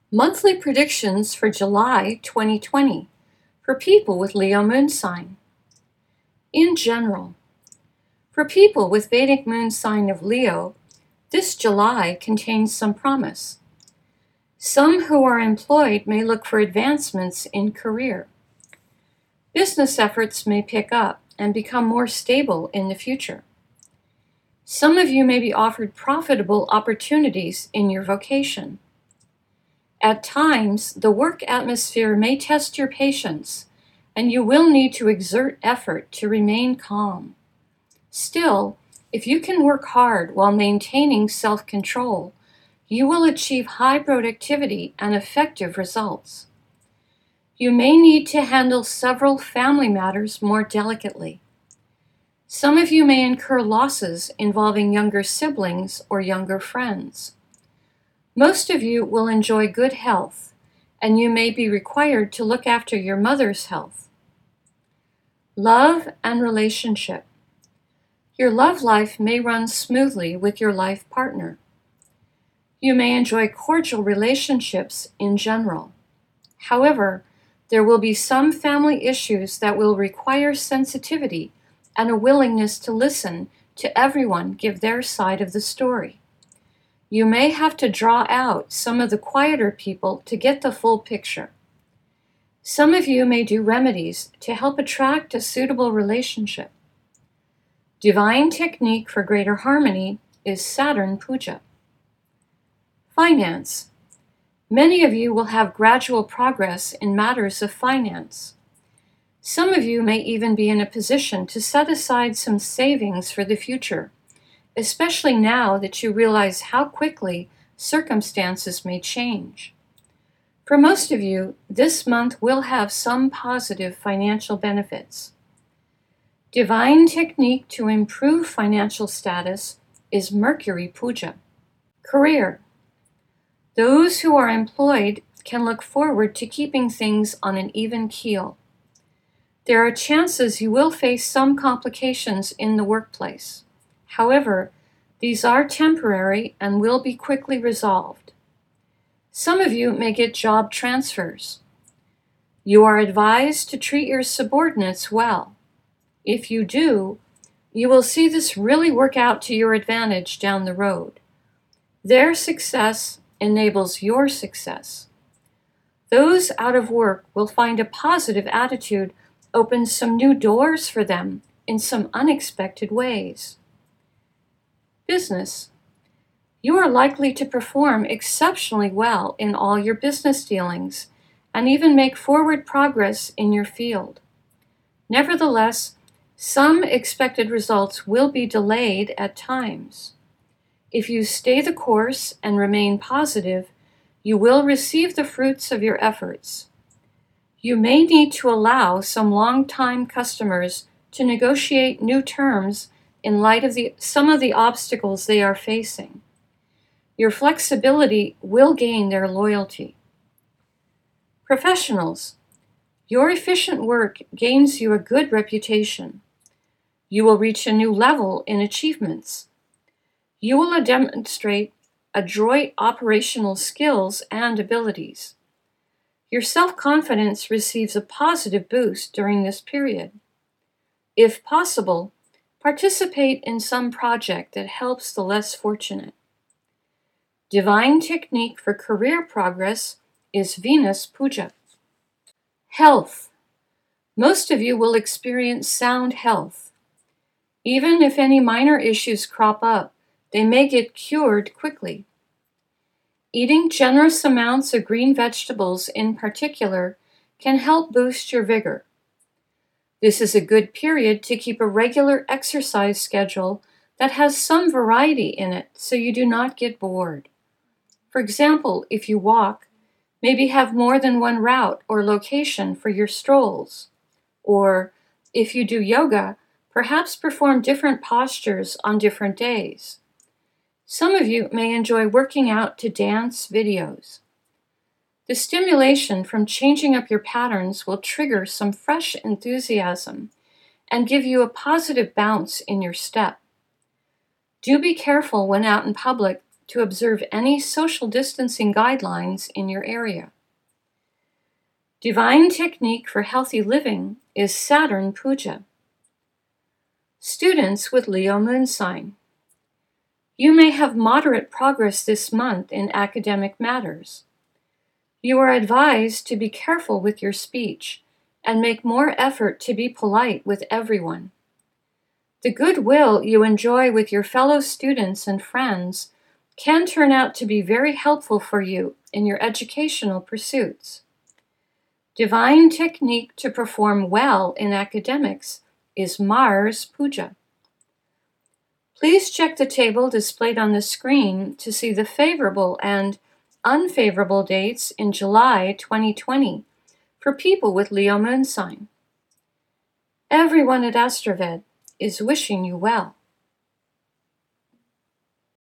Monthly predictions for July 2020 for people with Leo moon sign. In general, for people with Vedic moon sign of Leo, this July contains some promise. Some who are employed may look for advancements in career. Business efforts may pick up and become more stable in the future. Some of you may be offered profitable opportunities in your vocation. At times, the work atmosphere may test your patience, and you will need to exert effort to remain calm. Still, if you can work hard while maintaining self-control, you will achieve high productivity and effective results. You may need to handle several family matters more delicately. Some of you may incur losses involving younger siblings or younger friends. Most of you will enjoy good health, and you may be required to look after your mother's health. Love and relationship. Your love life may run smoothly with your life partner. You may enjoy cordial relationships in general. However, there will be some family issues that will require sensitivity and a willingness to listen to everyone give their side of the story. You may have to draw out some of the quieter people to get the full picture. Some of you may do remedies to help attract a suitable relationship. Divine technique for greater harmony is Saturn Puja. Finance. Many of you will have gradual progress in matters of finance. Some of you may even be in a position to set aside some savings for the future, especially now that you realize how quickly circumstances may change. For most of you, this month will have some positive financial benefits. Divine technique to improve financial status is Mercury Puja. Career. Those who are employed can look forward to keeping things on an even keel. There are chances you will face some complications in the workplace. However, these are temporary and will be quickly resolved. Some of you may get job transfers. You are advised to treat your subordinates well. If you do, you will see this really work out to your advantage down the road. Their success enables your success. Those out of work will find a positive attitude opens some new doors for them in some unexpected ways. Business. You are likely to perform exceptionally well in all your business dealings and even make forward progress in your field. Nevertheless, some expected results will be delayed at times. If you stay the course and remain positive, you will receive the fruits of your efforts. You may need to allow some long-time customers to negotiate new terms in light of some of the obstacles they are facing. Your flexibility will gain their loyalty. Professionals, your efficient work gains you a good reputation. You will reach a new level in achievements. You will demonstrate adroit operational skills and abilities. Your self-confidence receives a positive boost during this period. If possible, participate in some project that helps the less fortunate. Divine technique for career progress is Venus Puja. Health. Most of you will experience sound health. Even if any minor issues crop up, they may get cured quickly. Eating generous amounts of green vegetables in particular can help boost your vigor. This is a good period to keep a regular exercise schedule that has some variety in it so you do not get bored. For example, if you walk, maybe have more than one route or location for your strolls. Or if you do yoga, perhaps perform different postures on different days. Some of you may enjoy working out to dance videos. The stimulation from changing up your patterns will trigger some fresh enthusiasm and give you a positive bounce in your step. Do be careful when out in public to observe any social distancing guidelines in your area. Divine technique for healthy living is Saturn Puja. Students with Leo moon sign. You may have moderate progress this month in academic matters. You are advised to be careful with your speech and make more effort to be polite with everyone. The goodwill you enjoy with your fellow students and friends can turn out to be very helpful for you in your educational pursuits. Divine technique to perform well in academics is Mars Puja. Please check the table displayed on the screen to see the favorable and unfavorable dates in July 2020 for people with Leo moon sign. Everyone at Astroved is wishing you well.